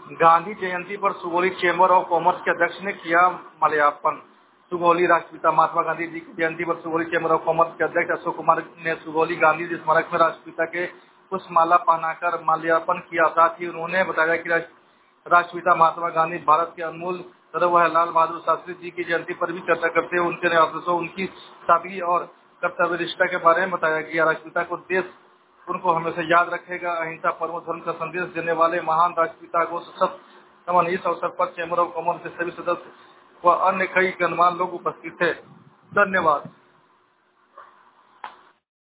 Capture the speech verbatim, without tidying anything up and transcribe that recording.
गांधी जयंती पर Sugauli chamber of commerce के अध्यक्ष ने किया माल्यार्पण। सुगौली राष्ट्रपिता महात्मा गांधी जी की जयंती पर सुगौली चेंबर ऑफ कॉमर्स के अध्यक्ष अशोक कुमार ने सुगौली गांधी जी स्मारक में राष्ट्रपिता के पुष्पमाला पहनाकर माल्यार्पण किया। साथ ही उन्होंने बताया कि राष्ट्रपिता महात्मा गांधी भारत के अनमोल धरोहर लाल बहादुर शास्त्री जी की जयंती पर भी चर्चा करते हुए उनके आदर्शों, उनकी सादगी और कर्तव्यनिष्ठा के बारे में बताया गया। राष्ट्रपिता को देश उनको हमेशा याद रखेगा। अहिंसा परमो धर्म का संदेश देने वाले महान राष्ट्रपिता को सशक्त नमन। इस अवसर पर चैम्बर ऑफ कॉमर्स के सभी सदस्य व अन्य कई गणमान्य लोग उपस्थित थे। धन्यवाद।